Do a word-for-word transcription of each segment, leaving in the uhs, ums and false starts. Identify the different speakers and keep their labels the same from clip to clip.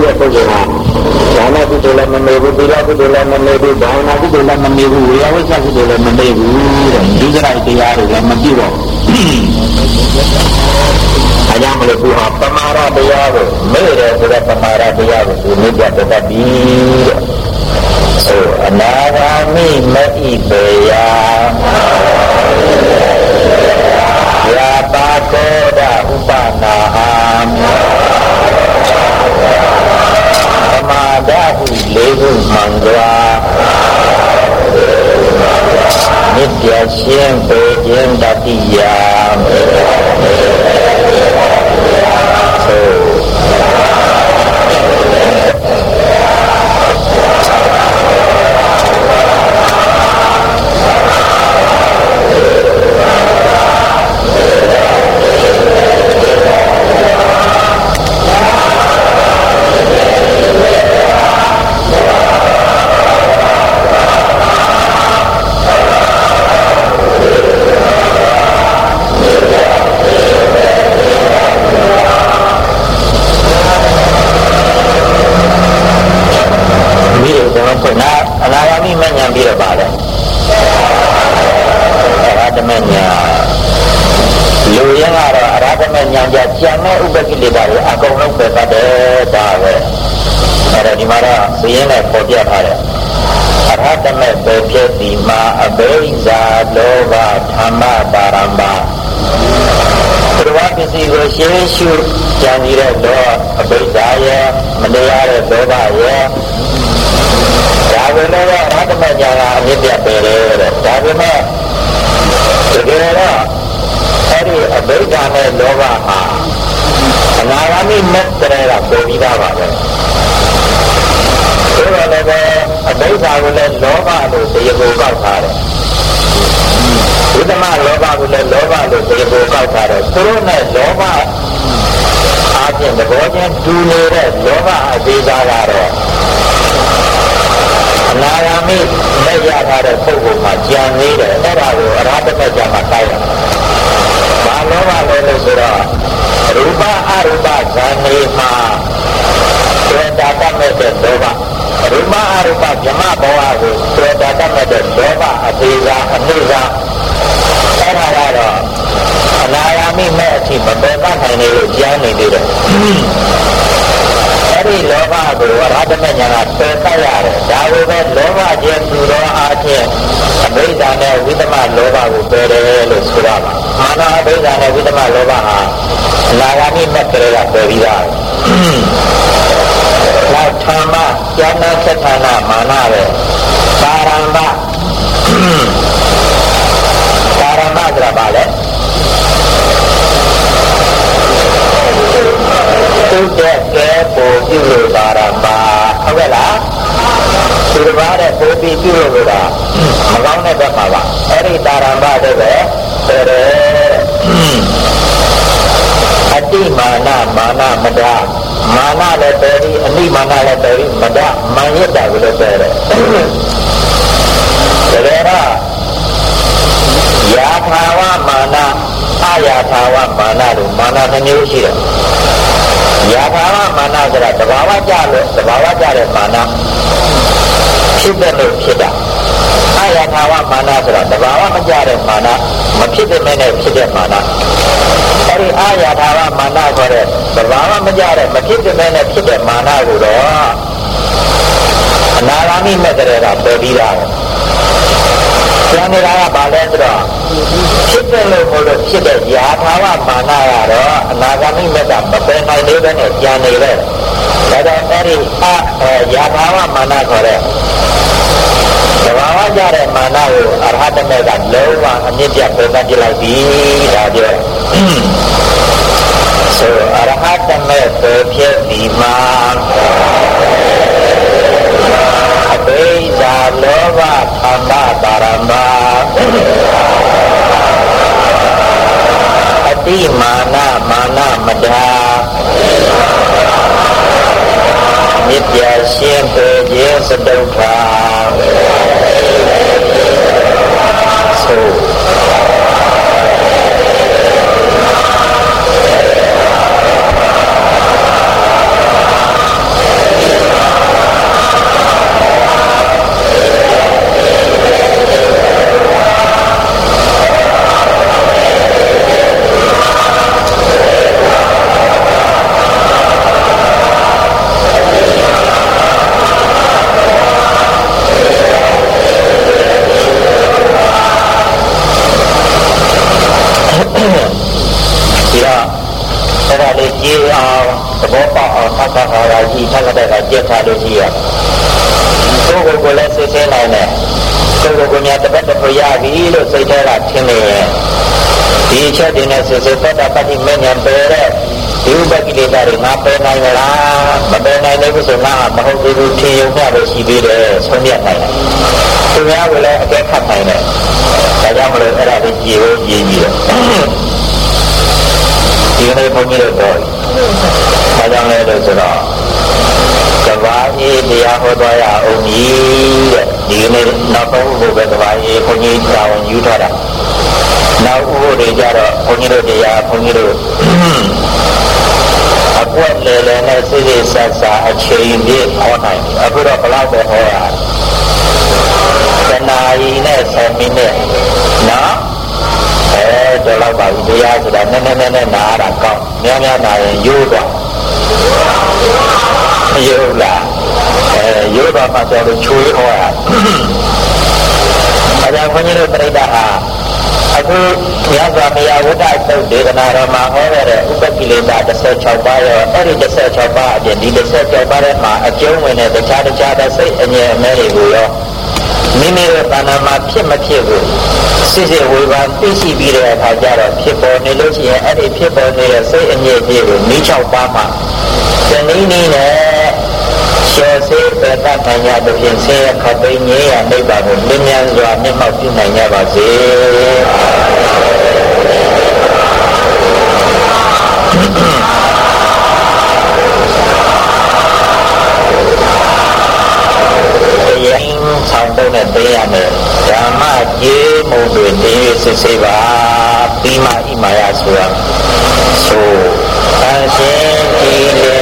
Speaker 1: တဲ့ပုဂ္ဂိုလ်ဟာဒါနကုသိုလ်လည်းမမေ့ဘူးသီလကုသိုလ်လည်းမမေ့ဘူးဘာဝနာကုသိုလ်လည်းမမေ့ဘူးဝိယဝိသကုသိုလ်လည်းမမေ့ဘူးတဲ့ဒီကြိုက်တရားတွေလည်းမပြည့်တော့အကြောင်းမလို့သူဟာပမာရတရားကိုမေ့တယ်ဆိုတော့ပမာရတရားကိုသူမြတ်တတ်ပြီးတဲ့ဆိုအနာဂါမိမဣပေယယာပါကောဒဥပနာဟံပမာဒဟုလေးခုမှန်စွာမြစ်ပြရှင်းပေခြင်းတတိယဆိုအနာဂါမိမဉ္ဇဉ်ပြီးတော့ပါတယ်အရဟတမဉ္ဇဉ်လူရင်းကတော့အရဟတမဉ္ဇဉ်ကြကျန်တဲ့ဥပကိလေသာတွေအကုန်လုံးပဲတတ်တယ်ဒါပဲအဲ့ဒါဒီမှာတော့ဇင်းနဲ့ပေါ်ပြထားတယ်အရဟတမပဲဖြစ်ဒီမှာအဘိဇာလောဘဓမ္မပါရမ္မာဘုရားပစ္စည်းကိုရှင်းရှုကြံနေတဲ့တော့အဘိဇာရဲ့မတရားတဲ့လောဘရဲ့ဒါပေမဲ့ရဟတမဉ္ဇဉ်ကအမြင့်ပြပေတယ်တဲ့ဒါပေမဲ့တကယ်တော့အဲ့ဒီအဘိဓါနဲ့လောဘဟာအနာဂါမိမက်တရေကပေါ်ပြီးသားပါပဲဆိုတော့လည်းအဘိဓါကိုလည်းလောဘလို့တရားကိုကောက်ထားတယ်ဝိသမလောဘကိုလည်းလောဘလို့တရားကိုကောက်ထားတယ်သူတို့နဲ့လောဘအားဖြင့်သဘောချင်းတူနေတဲ့လောဘအသေးစားကတော့အနာဂါမိမဲ့ရထားတဲ့ပုဂ္ဂိုလ်မှာကြံနေတယ်အဲ့ဒါကိုအရဟတမဉ္ဇဉ်မှာတိုက်ရတယ်။ဘာလောဘလဲလို့ဆိုတော့ရူပအရူပဇာနေမှာတွေ့တာတတ်မဲ့တဲ့လောဘရူပအရူပဗြဟ္မဘဝကိုတွေ့တာတတ်မဲ့တဲ့လောဘအသေးစားအနှိမ့်စားအဲ့ဒါကတော့အနာဂါမိမဲ့အထိမပယ်တတ်နိုင်လို့ကြံနေသေးတယ်။အဲ့ဒီလောဘကိုအရဟတမဉ္ဇဉ်ကပယ်တတ်ရတယ်ဒါကိုပဲလောဘခြင်းသူတော်အားဖြင့်အဘိဓါနဲ့ဝိသမလောဘကိုပယ်တယ်လို့ဆိုရမှာအာနာအဘိဓါနဲ့ဝိသမလောဘဟာအနာဂါမိမက်ကလေးကပယ်ပြီးသားနောက်ဓမ္မဉာဏ်သက္ခဏမာနပဲပါရမ္မပါရမ္မဆိုတာဘာလဲသူတဲ့ကဲပေါ်ပြုလို့ပါရမ္မာဟုတ်ကဲ့လားသူတစ်ပါးတဲ့ပေါ်ပြီးပြုလို့တာမကောင်းတဲ့ဘက်မှာပါအဲ့ဒီပါရမ္မာတဲ့ပဲဆိုရဲအတိမာနမာနမဒမာနလည်းတယ်ဒီအနိမာနလည်းတယ်ဒီမဒမာယတ္တကိုလည်းတယ်တယ်ဒါကြတော့ယာထာဝမာနအယာထာဝမာနလို့မာနတစ်မျိုးရှိတယ်ယာထာဝမာနဆိုတာသဘာဝကျလို့သဘာဝကျတဲ့မာနဖြစ်တဲ့လို့ဖြစ်တာအယာထာဝမာနဆိုတာသဘာဝမကျတဲ့မာနမဖြစ်တဲ့မဲ့နဲ့ဖြစ်တဲ့မာနအဲဒီအယာထာဝမာနဆိုတဲ့သဘာဝမကျတဲ့မဖြစ်တဲ့မဲ့နဲ့ဖြစ်တဲ့မာနကိုတော့အနာဂါမိမဲ့တဲ့ကပယ်ပြီးတာကျန်နေတာကဘာလဲဆိုတော့ဖြစ်တယ်လို့ပြောလို့ဖြစ်တဲ့ယာထာဝမာနကတော့အနာဂါမိမဲ့ကမပယ်နိုင်သေးဘဲနဲ့ကျန်နေတယ်ဒါကြောင့်အဲဒီအယာထာဝမာနဆိုတဲ့သဘာဝကြတဲ့မာနကိုအရဟတမေကလုံးဝအမြင့်ပြတ်ပယ်တတ်ပြလိုက်ပြီဒါပြောဆိုအရဟတမေပယ်ဖြစ်ဒီမှာအဘိဇာလောဘသံဃာပါရမ္မာအတိမာနမာနမဒာမြစ်ပြရှင်းပေခြင်းစတုထာဆိုဘောပေါက်အောင်ဖတ်ဖတ်ဟာရာကြီးထပ်တဲ့ကကြက်ထားလို့ရှိရကိုယ်ကိုယ်ကိုလည်းစစ်စင်းနိုင်တယ်ကိုယ်ကိုယ်ကိုများတပတ်တစ်ခါရပြီလို့စိတ်ထဲကထင်နေရင်ဒီအချက်တွေနဲ့စစ်စစ်ပတ်တာပတ်ပြီးမဉ္ဇဉ်ပယ်တဲ့ဒီဥပကိလေသာတွေငါပယ်နိုင်လားမပယ်နိုင်သေးဘူးဆိုငါမဟုတ်သေးဘူးထင်ရုံနဲ့ပဲရှိသေးတယ်ဆုံးဖြတ်နိုင်တယ်သူများကလည်းအကဲခတ်နိုင်တယ်ဒါကြောင့်မလို့အဲ့ဒါလေးကြည်ဖို့ကြည်ကြည့်တယ်ဒီနေ့ဘုန်းကြီးတို့တော့ဘာကြောင့်လဲလို့ဆိုတော့ကဘာအေးတရားဟောသွားရအောင်ကြီးတဲ့ဒီနေ့နောက်ဆုံးဘုရားကဘာအေးဘုန်းကြီးတာဝန်ယူထားတာနောက်ဥပဒေကြတော့ဘုန်းကြီးတို့တရားဘုန်းကြီးတို့အကွက်လေလေနဲ့စိစိဆက်ဆက်အချိန်ပြည့်ဟောနိုင်အခုတော့ဘယ်လောက်ပဲဟောရတနာရီနဲ့ဆယ်မိနစ်နော်အဲတော့လောက်ပါဘူးတရားဆိုတာနည်းနည်းနည်းနည်းနားတာကောင်းများများနာရင်ရိုးတော့မရိုးလားအဲရိုးတော့မှဆိုလို့ချွေးဟောရအဲဒါခွန်ကြီးတို့ပြိတ္တာဟာအခုမြတ်စွာဘုရားဝိတ္တသုတ်ဒေသနာတော်မှာဟောတဲ့ဥပကိလေသာတစ်ဆယ်ခြောက်ပါးရောအဲ့ဒီတစ်ဆယ်ခြောက်ပါးအပြင်ဒီတစ်ဆယ်ခြောက်ပါးထဲမှာအကျုံးဝင်တဲ့တခြားတခြားသောစိတ်အငြင်းအမဲတွေကိုရောမိမိတို့တဏ္ဍာမှာဖြစ်မဖြစ်ကိုစစ်စစ်ဝေဘာသိရှိပြီးတဲ့အခါကျတော့ဖြစ်ပေါ်နေလို့ရှိရင်အဲ့ဒီဖြစ်ပေါ်နေတဲ့စိတ်အငြင်းအကြေးကိုမိ၆ပါးမှာဇနီးနီးနဲ့ရှောစေပတ္တပညာတို့ဖြင့်ဆင်းရဲခတ်သိမ်းငြိမ်းရနိဗ္ဗာန်ကိုလင်းမြန်စွာမျက်မှောက်ပြုနိုင်ကြပါစေရင်ဆောင်တဲ့တရားနဲ့ဓမ္မကြီးမှုတွေတည်ရစစ်စေပါပြီးမှဣမာယဆိုတာဆိုအရှင်ကြည်လေ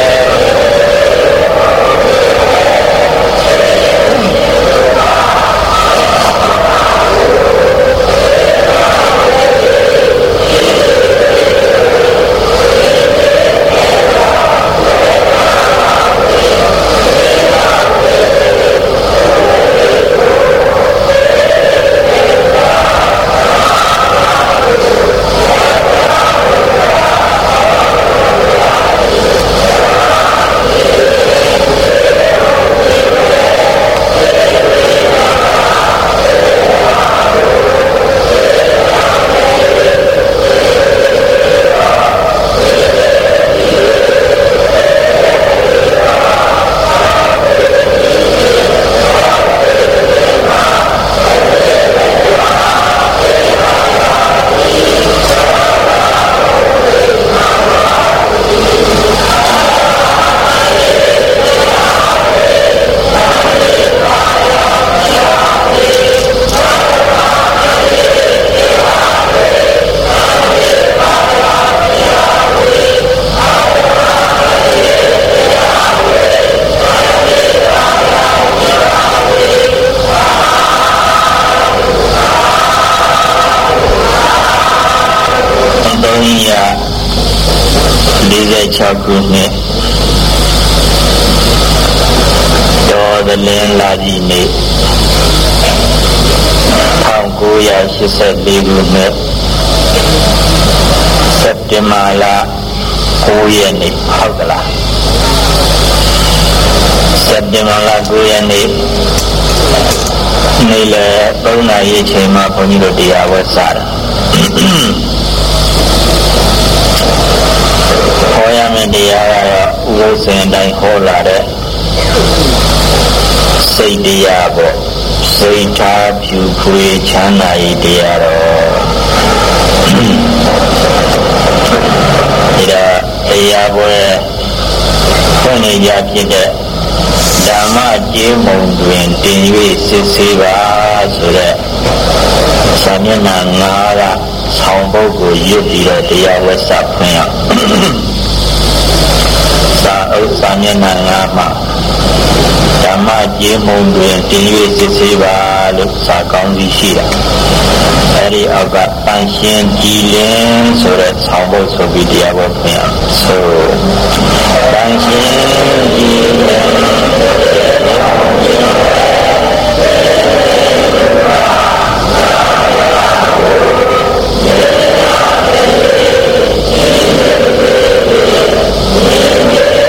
Speaker 1: ၆ခုနှစ်တော်သလင်းလာကြီးနေ့၁၉၈၄ခုနှစ်စက်တင်ဘာလ၉ရက်နေ့ဟုတ်ကလားစက်တင်ဘာလ၉ရက်နေ့နေ့လယ်၃နာရီအချိန်မှာဘုန်းကြီးတို့တရားဝဲစတာဟောရမယ့်တရားကတော့ဥပုသ်စဉ်တိုင်းဟောလာတဲ့စိတ်တရားပေါ့စိတ်ထားဖြူဖွေးချမ်းသာရေးတရားတော့ဒီတော့တရားပွဲဖွင့်နေကြဖြစ်တဲ့ဓမ္မကြေးမုံတွင်တင်၍စစ်ဆေးပါဆိုတဲ့စာမျက်နှာငါးကဆောင်းပုဒ်ကိုရွတ်ပြီးတော့တရားဝဲစဖွင့်ရစာအုပ်စာမျက်နှာငါးမှာဓမ္မကြေးမုံတွင်တင်၍စစ်ဆေးပါလို့စာကောင်းကြီးရှိတာအဲဒီအောက်ကတန်ရှင်းကြည်လင်းဆိုတဲ့ဆောင်းပုဒ်ဆိုပြီးတရားဝဲဖွင့်ရဆိုတန်ရှင်းကြည်လင်း
Speaker 2: Yeah.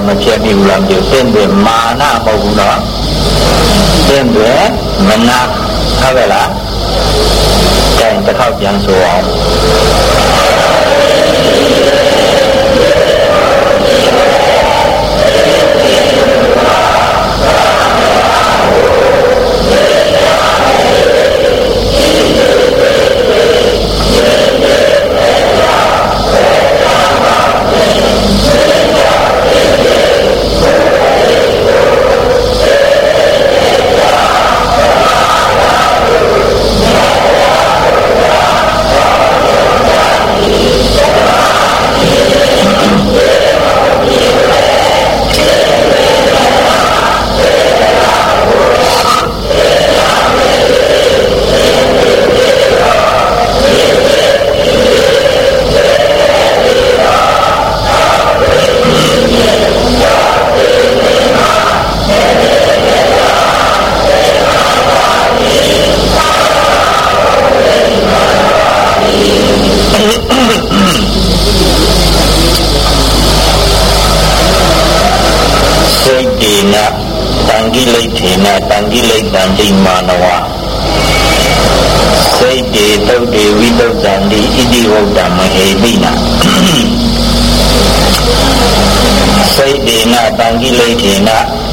Speaker 1: မဖြစ်မိဘူးလားမသိဘူးသင်တွေမာနမဟုတ်ဘူးနော်သင်တွေမနာဟုတ်ကဲ့လားတိုင်တစ်ခေါက်ပြန်ဆိုအောင်တံကိလေတံတိမာနဝစိတ်တေတုတ်တေဝိတုတ်ဇံတိဣတိဝုဒ္ဓမဟေပိနာစိတ်တေနတံကိလေတေန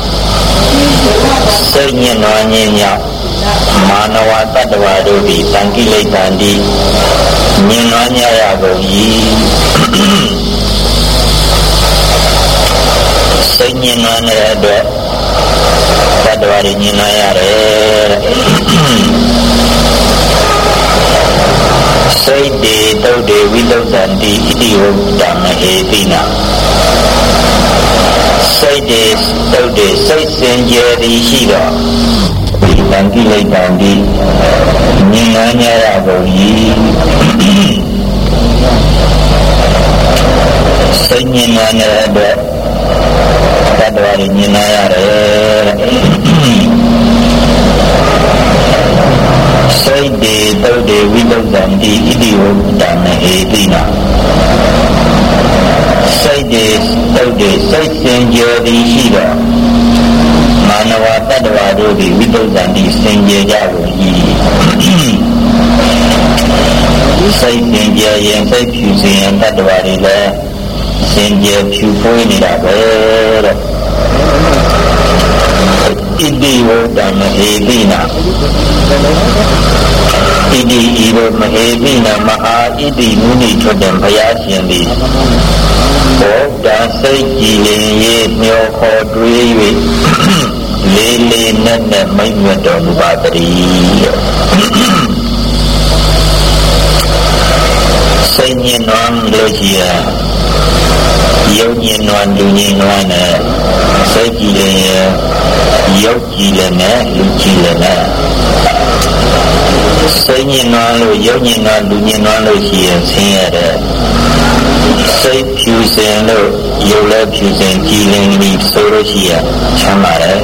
Speaker 1: စိတ်ညင်နွားညင်မြောက်မာနဝတတ္တဝါတို့သည်တံကိလေတံတိညင်နွားညရကုန်၏စိတ်ညင်နွားတဲ့အတွက်တတ္တဝါတွေညင်နွားရတယ်စိတ်တေတုတ်တေဝိတုဒ္ဓံတိဣတိဝုဒ္ဓမဟေပိနာစိတ်တေတုတ်တေစိတ်စင်ကြယ်သည်ရှိတော့ဒီတံကိလေတံတိညင်နွားရကုန်၏စိတ်ညင်နွားတဲ့အတွက်တတ္တဝါတွေညင်နွားရတယ်စိတ်တေတုတ်တေဝိတုဒ္ဓံတိဣတိဝုဒ္ဓမဟေပိနာစိတ်တေတုတ်တေစိတ်စင်ကြယ်သည်ရှိတော့မာနဝတတ္တဝါတို့သည်ဝိတုဒ္ဓံတိစင်ကြယ်ကြကုန်၏စိတ်စင်ကြယ်ရင်စိတ်ဖြူစင်ရင်တတ္တဝါတွေလည်းစင်ကြယ်ဖြူဖွေးနေတာပဲတဲ့ဣတိဝုဒ္ဓမဟေပိနာဣတိဤသို့မဟေပိနာမဟာဣတိမုနိထွက်တဲ့ဘုရားရှင်သည်ဘုဒ္ဓစိတ်ကြည်လင်၍မျောခေါ်တွေး၍လေးလေးနက်နက်မိတ်မြတ်တော်မူပါတည်းစိတ်ညင်နွမ်းလို့ရှိရယုတ်ညင်နွမ်းလူညင်နွမ်းနဲ့စိတ်ကြည်လင်ယုတ်ကြည်လင်နဲ့လူကြည်လင်နဲ့စိတ်ညင်နွမ်းလို့ယုတ်ညင်နွမ်းလူညင်နွမ်းလို့ရှိရင်ဆင်းရဲတယ်စိတ်ဖြူစင်လို့ယုတ်လည်းဖြူစင်ကြည်လင်ပြီးဆိုလို့ရှိရင်ချမ်းသာတယ်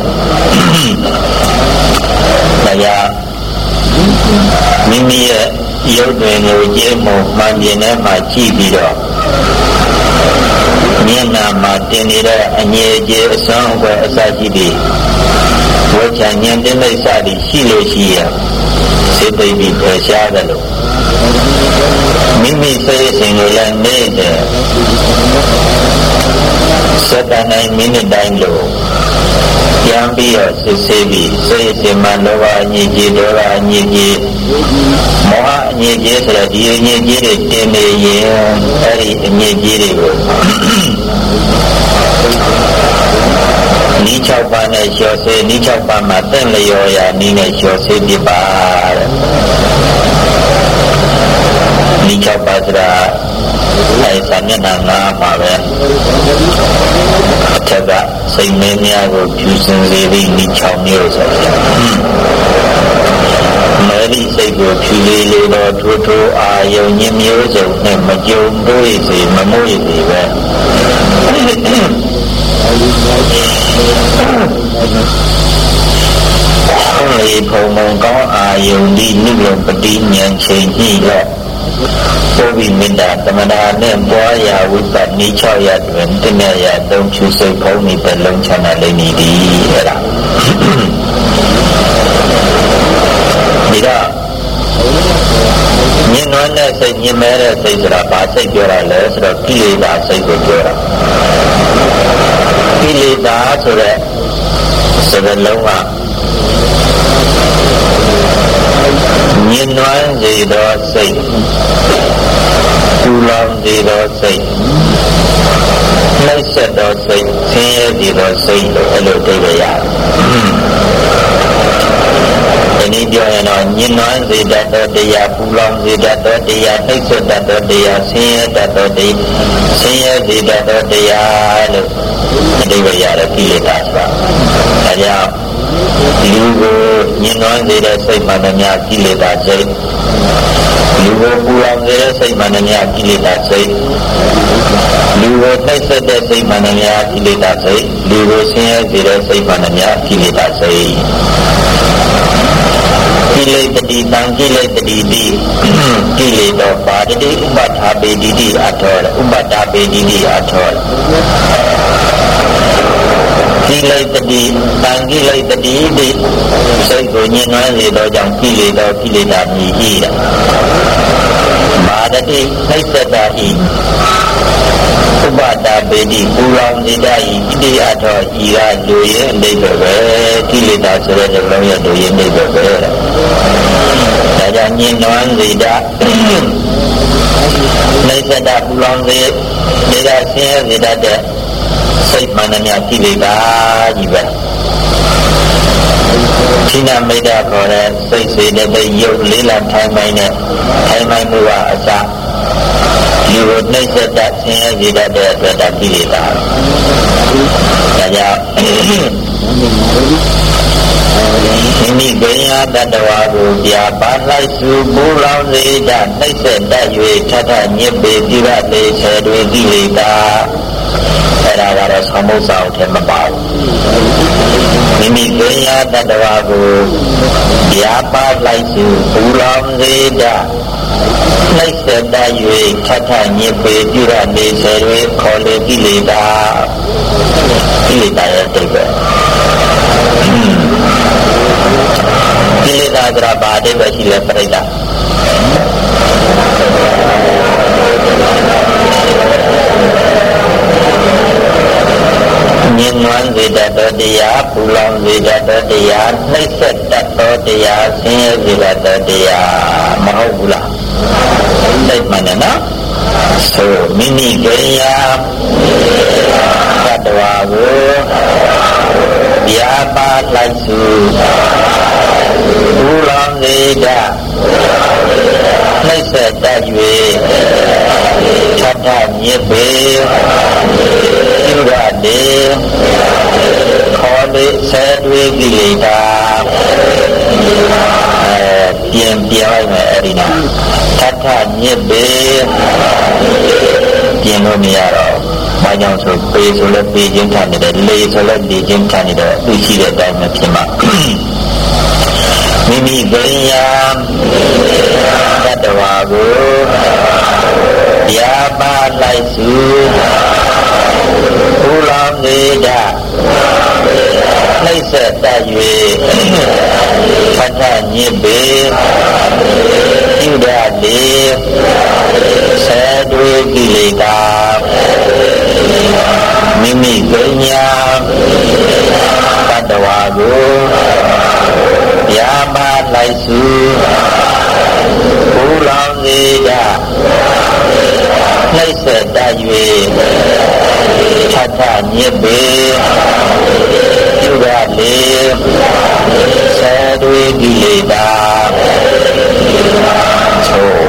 Speaker 1: တရားမိမိရဲ့ရုပ်တွင်ကိုကြည့်မှုမှန်ပြင်းထဲမှာကြည့်ပြီးတော့မျက်နှာမှာတင်နေတဲ့အငြိအကျေအစွမ်းအကွယ်အစရှိပြီးဝိချာဉာဏ်တိမိတ်စသည်ရှိလို့ရှိရင်စိတ်ပိပြီးပယ်ရှားတယ်လို့မိမိစိတ်စဉ်ကိုလည်းနေတဲ့စက္ကန့်တိုင်းမိနစ်တိုင်းလို့ပြန်ပြီးတော့စစ်ဆေးပြီးစိတ်စဉ်မှလောဘအငြိအကျေဒေါသအငြိအကျေမောဟအငြိအကျေဆိုတဲ့ဒီအငြိအကျေတွေတင်နေရင်အဲ့ဒီအငြိအကျေတွေကိုနီး၆ပါးနဲ့လျှော်ဆေးနီး၆ပါးမှာတင့်လျော်ရာနီးနဲ့လျှော်ဆေးပြပါတဲ့နီး၆ပါးဆိုတာအဲ့စာမျက်နှာငါးမှာပဲအထက်ကစိတ်မင်းများကိုဖြူစင်စေသည့်နီး၆မျိုးဆိုတယ်မေရီစိတ်ကိုဖြူလေးလေးတော့ထိုးထိုးအာယုံညင်မျိုးစုံနဲ့မကြုံတွေ့စေမမွေ့စေပဲလေဖုံမုံကောင်းအာယုန်ဒီနိဗ္ဗာန်ပတိဉာဏ်ချိန်ကြီးတော့ပုဗ္ဗိမေတ္တာသမဏနဲ့ပွားရာဝိပဿနာ၆ရာတွင်တနည်းရာသုံးဖြူစိတ်ဖုံးနေတဲ့လုံးချမ်းသာလိမ့်မည်ဒီအဲ့ဒါဒီတော့ညင်နွမ်းတဲ့စိတ်ညင်မဲတဲ့စိတ်ဆိုတာဘာစိတ်ပြောရလဲဆိုတော့ကိလေသာစိတ်ကိုပြောတာကိလေသာဆိုတဲ့စကားလုံးကညင်နွမ်းစေသောစိတ်ပူလောင်စေသောစိတ်နှိမ့်ဆက်သောစိတ်ဆင်းရဲစေသောစိတ်လို့အဲ့လိုတွေ့ရရတယ်ဒီပြောရင်တော့ညင်နွမ်းစေတတ်သောတရားပူလောင်စေတတ်သောတရားနှိမ့်ဆက်တတ်သောတရားဆင်းရဲတတ်သောတရားဆင်းရဲစေတတ်သောတရားလို့အဓိပ္ပာယ်ရတယ်ကိလေသာဆိုတာဒါကြောင့်လူကိုညင်နွမ်းစေတဲ့စိတ်မှန်သမျှကိလေသာစိတ်လူကိုပူလောင်စေတဲ့စိတ်မှန်သမျှကိလေသာစိတ်လူကိုနှိမ့်ဆက်တဲ့စိတ်မှန်သမျှကိလေသာစိတ်လူကိုဆင်းရဲစေတဲ့စိတ်မှန်သမျှကိလေသာစိတ်ကိလေတတိတံကိလေတတိတိကိလေသောပါတိဥပဋ္ဌာပေတိတိအထောဥပဋ္ဌာပေတိတိအထောကိလေတတိတံကိလေတတိတိစိတ်ကိုညှဉ်းနှွမ်းစေသောကြောင့်ကိလေသောကိလေသာမြည်၏တာမာတတိနှိစ္စတာ၏ဥပတာပေတိပူလောင်နေတာ၏ဣတိအထောဤကလူရဲ့အိဗယ်ပဲကိလေသာဆိုတဲ့လုံးရဲ့လူရဲ့အိဗယ်ပဲဒါကြောင့်ညှဉ်းနှွမ်းစေတာနှိစ္စတာပူလောင်စေနေတာဆင်းရဲစေတတ်တဲ့စိတ်မှန်သမျှကိလေသာကြီးပဲခိနမိတ်တာခေါ်တဲ့စိတ်စေတဲ့ရုပ်လေးလံထိုင်ပိုင်းနဲ့ထိုင်ပိုင်းမှုကအစလူကိုနှိမ့်ဆက်တတ်ဆင်းရဲစေတတ်တဲ့အတွက်ဒါကိလေသာဒါကြောင့်မိမိပင်ယာတတ္တဝါကိုပြပါလိုက်စုပူလောင်စေတတ်နှိမ့်ဆက်တတ်၍ထထညစ်ပေပြရလေဆယ်တွေကိလေသာအဲ့ဒါကတော့သမောစာအထက်မပါဘူးမိမိပင်ယာတတ္တဝါကိုပြပါလိုက်စုပူလောင်စေတတ်နှိမ့်ဆက်တတ်၍ထထညစ်ပေပြရလေဆယ်တွေခေါ်လေကိလေသာကိလေသာရဲ့တိတ်ပဲကိလေသာကဘာအဓိပ္ပာယ်ရှိလဲပြိတ္တာညင်နွမ်းစေတတ်သောတရားပူလောင်စေတတ်သောတရားနှိမ့်ဆက်တတ်သောတရားဆင်းရဲစေတတ်သောတရားမဟုတ်ဘူးလားသိမှန်တယ်နော်ဆိုမိမိကရိယာတတ္တဝါကိုပြပါလိုက်စုပူလောင်စေတတ်နှိမ့်ဆက်တတ်၍ထထညစ်ပေပြုရလေခေါ်လေဆဲတွေးကိလေသာအဲပြင်ပြလိုက်မယ်အဲ့ဒီနာထထညစ်ပေပြင်လို့မရတော့ဘာကြောင့်ဆိုပေဆိုလဲပေချင်းထနေတယ်လေဆိုလဲလေချင်းထနေတယ်သူရှိတဲ့အတိုင်းမဖြစ်မှာမိမိပရိယာတတ္တဝါကိုပြပါလိုက်စုပူလောင်စေတတ်နှိမ့်ဆက်တတ်၍ထထညစ်ပေပြုရလေဆဲတွေးကိလေသာမိမိပညာတတ္တဝါကိုပြပါလိုက်စုပူလောင်စေတတ်နှိမ့်ဆက်တတ်၍ထထညစ်ပေပြုရလေဆဲတွေးကိလေသာသို့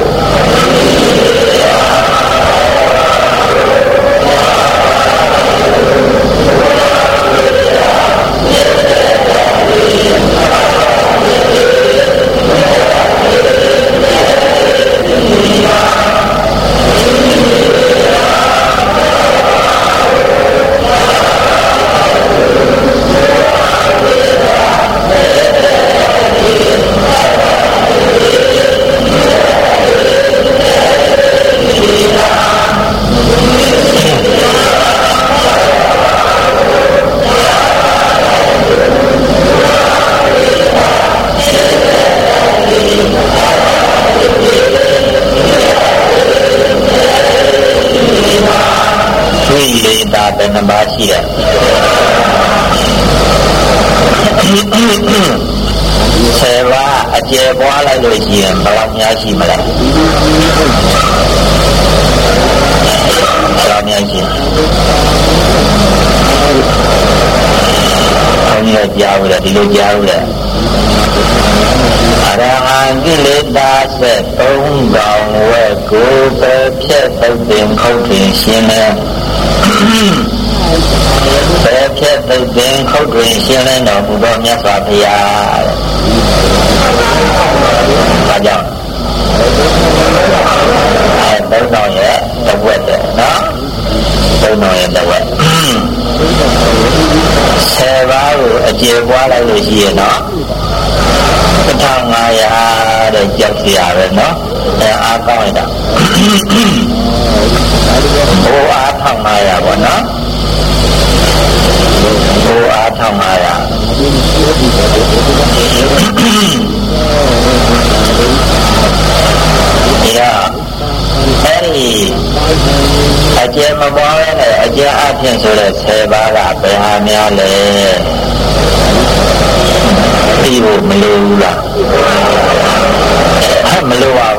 Speaker 1: เป็นน้ำบาชีอ่ะเสว่าอาเจียบว่าอะไรเลยชีนบาลมีอาชีมาแล้วบาลมีอาชีเขาเนี่ยยาวเลยดีเลยยาวเลยอรหันกิเลสาเสตุงกองเวกุเปเพียตุเป็นเขาถึงเสียเนี่ยเปเพียตุเป็นเขาถึงเสียเนี่ยหนอบุญเนี่ยสวัสดีอาอาจารย์ไอ้ตัวน้อยเนี่ยตัวเด็กเนาะตัวน้อยตัวเด็กเสว่าอาเจียบว่าอะไรเลยชีเนาะทางงายาได้เจ้าเสียเลยเนาะแต่อาก้อยดังโอ้อาทางงายาบ่เนาะโอ้อาทางงายาเนี่ยไอ้อาเจียมาบอกเลยอาเจียอาเพียงสุดเลยเสบาระไปหาเมียเลยที่อยู่ไม่รู้ล่ะไม่รู้ว่า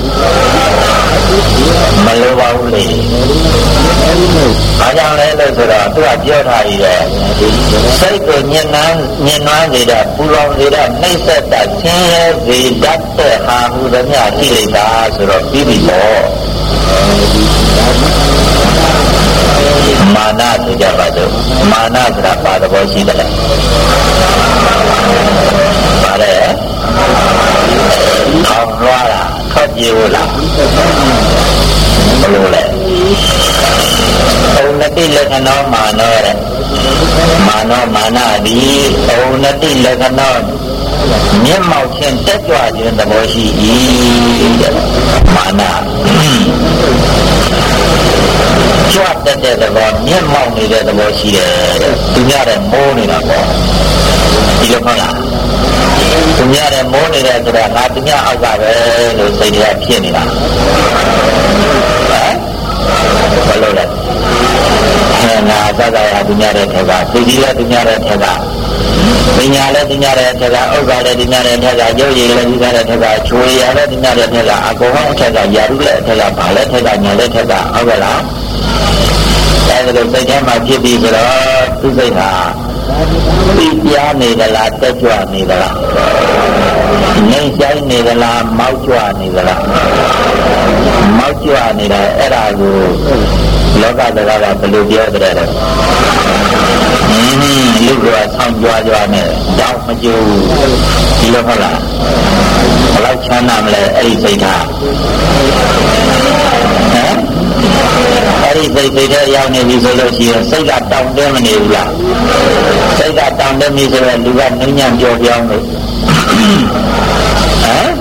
Speaker 1: ไม่รู้ว่าเลยอาจารย์เลยเลยสุดาตัวเจ้าไทยเลยใส่ตัวเงี้ยนั้นเงี้ยนั้นเลยได้ผู้ร้องเลยได้ไม่เสร็จแต่เชื่อสิดัดแต่หาหูเรื่องที่เลยได้สุดาพี่พี่บอกมานาสุจาระดูมานาสุราปาดบชีดเลยมาเลยเขาว่าล่ะเขาเยี่ยวล่ะรู้เลยองค์ติเลขนอมาโนเลยมาโนมานาดีองค์ติเลขนอเมียเมาเช่นเจ็ดวันยืนตะโบชีอีมานาจวดแต่แต่ตะโบเมียเมานี่แต่ตะโบชีเลยตุญ่าเลยโมนี่นะบ่ဒီလိုဟုတ်လားသူများတဲ့မိုးနေတဲ့ဆိုတာငါသူများအောက်ကပဲလို့စိတ်ထဲဖြစ်နေတာဟမ်ဘယ်လိုလဲအဲငါသက္ကာရသူများတဲ့ထက်ကသူကြီးလည်းသူများတဲ့ထက်ကပညာလည်းသူများတဲ့ထက်ကဥစ္စာလည်းသူများတဲ့ထက်ကရုပ်ရည်လည်းသူများတဲ့ထက်ကချွေရလည်းသူများတဲ့ထက်ကအကုန်လုံးထက်ကယာရုလည်းထက်ကဘာလည်းထက်ကညာလည်းထက်ကဟုတ်ကဲ့လားအဲဒါလိုစိတ်ထဲမှာဖြစ်ပြီးဆိုတော့သူစိတ်ဟာปีပြားနေသလားတက်ကြွနေသလားငြိမ်ဆိုင်နေသလားမောက်ကြွနေသလားမောက်ကြွနေတာအဲ့ဒါကိုလောကစကားကဘယ်လိုပြောကြတယ်လဲအင်းလူကဆောင်းကြွကြွနဲ့တောက်မကြည့်ဒီလိုဟုတ်လားဘယ်လောက်ချမ်းသာမလဲအဲ့ဒီစိတ်ထားဟမ်အဲ့ဒီစိတ်စိတ်ထဲရောက်နေပြီဆိုလို့ရှိရင်စိတ်ကတောင်းတင်းမနေဘူးလားစိတ်ကတောင်းတင်းပြီဆိုတော့လူကနှင်းညံ့ကြော်ပြောင်းလို့ဟမ်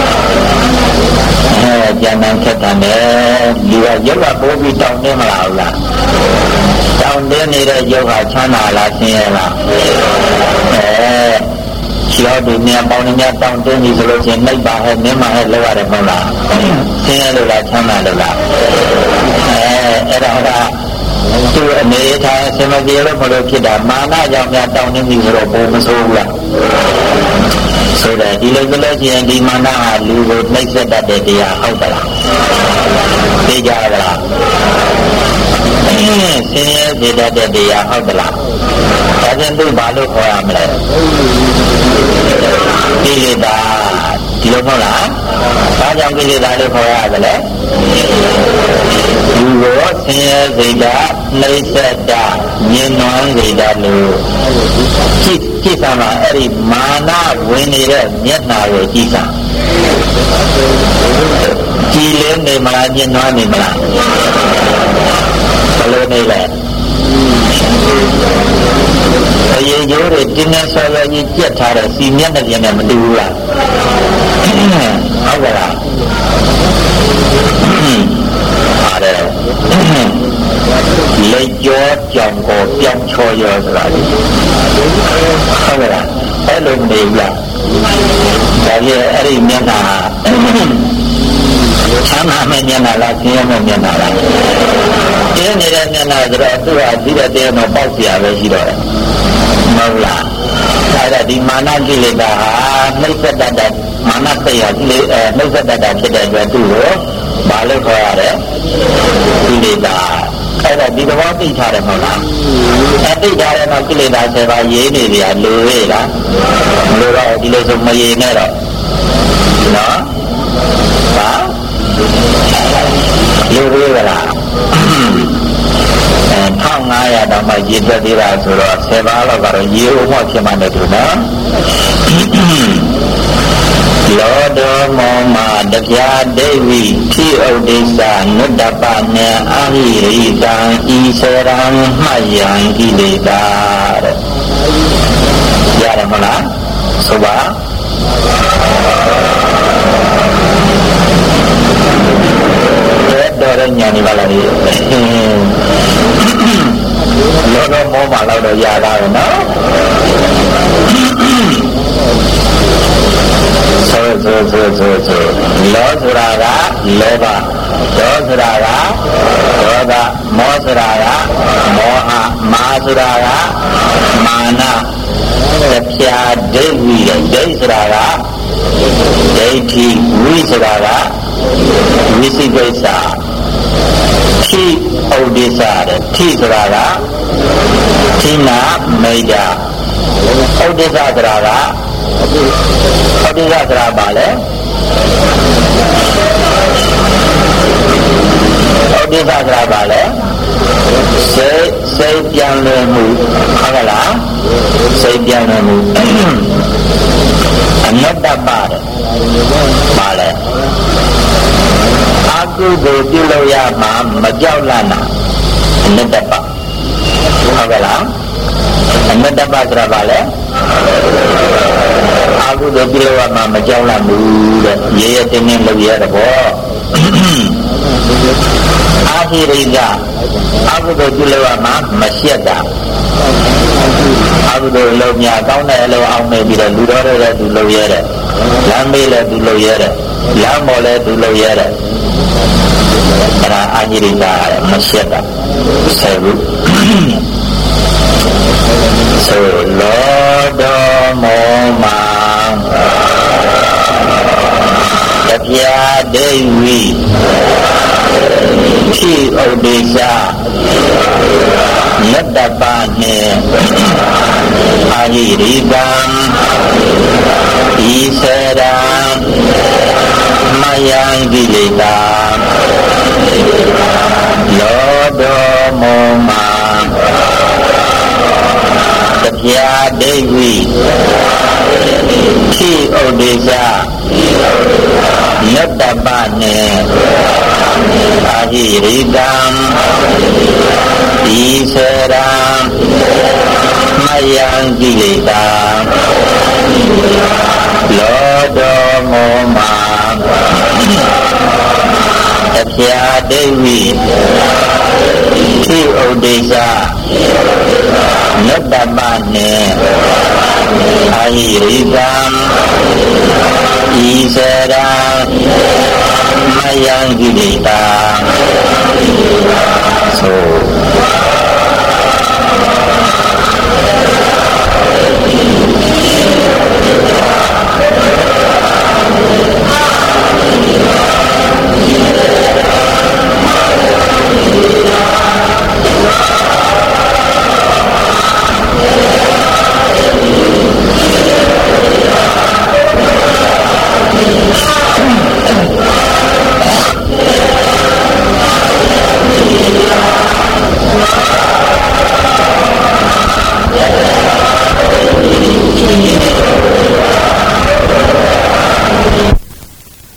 Speaker 1: အဲကျန်တဲ့ခက်တယ်လူကရုပ်ကပိုးပြီးတောင်းတင်းမလားဘူးလားတောင်းတင်းနေတဲ့ရုပ်ကချမ်းသာလားဆင်းရဲလားအဲချီတော်သူများပေါင်းနေများတောင်းတင်းပြီဆိုလို့ချင်းနှိပ်ပါဟဲ့မင်းမဟဲ့လောက်ရတယ်မဟုတ်လားဆင်းရဲလို့လားချမ်းသာလို့လားအဲအဲ့ဒါကသူ့အနေထားဆင်မပြေလို့မလို့ဖြစ်တာမာနကြောင့်များတောင်းနေပြီဆိုတော့ဘုံမဆိုးဘူးလားဆိုတော့ဒီလိုဆိုလို့ရှိရင်ဒီမာနဟာလူကိုနှိပ်စက်တတ်တဲ့တရားဟုတ်သလားသိကြပါလားဆင်းရဲစေတတ်တဲ့တရားဟုတ်သလားဒါကြောင့်သူဘာလို့ခေါ်ရမလဲကိလေသာဒီလိုမဟုတ်လားဘာကြောင့်ကိလေသာလို့ခေါ်ရတယ်လဲလူကိုဆင်းရဲစေတတ်နှိပ်စက်တတ်ညှဉ်းနှွမ်းစေတတ်လို့ကြည့်ကြည့်ဆောင်တော့အဲ့ဒီမာနဝင်နေတဲ့မျက်နှာကိုကြည့်ဆောင်ကြည်လင်းနေမလားညှဉ်းနှွမ်းနေမလားဘယ်လိုနေလဲအရင်ကျိုးတွေတင်းနေဆော်ရကြီးကြက်ထားတဲ့စီမျက်နှာပြင်နဲ့မတူဘူးလားဟုတ်ကဲ့လားအဲ့ဒါလက်ကျော်ကြောင်ကိုပြောင်းချော်ရဆိုတာလေဟုတ်ကဲ့လားအဲ့လိုနေလားဒါကြီးအဲ့ဒီမျက်နှာချမ်းသာမဲ့မျက်နှာလားဆင်းရဲမဲ့မျက်နှာလားတင်းနေတဲ့မျက်နှာဆိုတော့သူကဒီတဲ့တဲ့တော့ပေါက်เสียပဲရှိတော့တယ်မဟုတ်လားအဲ့ဒါဒီမာနကိလေသာဟာနှိမ့်ဆက်တတ်တဲ့မာနစိတ်ဟာကိလေသာနှိမ့်ဆက်တတ်တာဖြစ်တဲ့အတွက်သူ့ကိုဘာလို့ခေါ်ရလဲကိလေသာအဲ့ဒါဒီတော့သိထားတယ်မဟုတ်လားအဲ့သိထားတဲ့တော့ကိလေသာဆယ်ပါးရေးနေပြီလူရည်လားလူတော့ဒီလိုဆိုမရေးနဲ့တော့နော်ဟာလူရည်ကလားအဲတစ်ထောင်ငါးရာတောင်မှရေးသွက်သေးတာဆိုတော့ဆယ်ပါးလောက်ကတော့ရေးဦးမှဖြစ်မှတယ်သူနော်လောတောမောမာတပြာဒိဝိထိဥဒိစ္စနုတ္တပနေအာဟိရိတံဤစေရံမှတ်ယံကိလေသာတဲ့ရတယ်မလားဆိုပါတော်ရညာနေပါလားဒီလောတော့မောပါတော့တော့ရတာပဲနော်ဆိုဆိုဆိုဆိုဆိုလောဆိုတာကလောဘဒေါဆိုတာကဒေါသမောဆိုတာကမောဟမာဆိုတာကမာနသဖြာဒိဋ္ဌိဒိဋ္ဌိဆိုတာကဒိဋ္ဌိဝိဆိုတာကဝိသိကိစ္စထိဥဒိစ္စတဲ့ထိဆိုတာကဌိနာမိတ်တာဥဒိစ္စဆိုတာကဥဒိစ္စဆိုတာဘာလဲဥဒိစ္စဆိုတာဘာလဲစိတ်စိတ်ပြန်လည်မှုဟုတ်ကလားစိတ်ပြန်လည်မှုအနတ္တပါတဲ့ဘာလဲအကုသိုလ်ပြုလို့ရမှာမကြောက်လန့်တာအနတ္တပါဟုတ်ကလားအနတ္တပါဆိုတာဘာလဲအကုသိုလ်ပြုလို့ရမှာမကြောက်လန့်ဘူးတဲ့ရေရတင်းတင်းလုပ်ရတဲ့ဘောအာဟိရိကအကုသိုလ်ပြုလို့ရမှာမရှက်တာအကုသိုလ်လုံးများကောင်းတဲ့အလုံးအောင်နေပြီးတော့လူတော်တဲ့သူလုပ်ရတဲ့လမ်းမေးလည်းသူလုပ်ရတဲ့လမ်းပေါ်လည်းသူလုပ်ရတဲ့အဲ့ဒါအာဟိရိကမရှက်တာဆယ်ခုဆိုလောတော်မောမာတပြာဒိဝိထိဥဒိစ္စနတ္တပနေအာဟိရိကံဤစေရံမယံကိလေသာလောတော်မောမာတပြာဒိဝိထိဥဒိစ္စနတ္တပနေအာဟိရိကံဤစေရံမယံကိလေသာလောတော်မောမာတပြာဒိဝိထိဥဒိစ္စနတ္တပနေအာဟိရိကံဤစေရံမယံကိလေသာဆို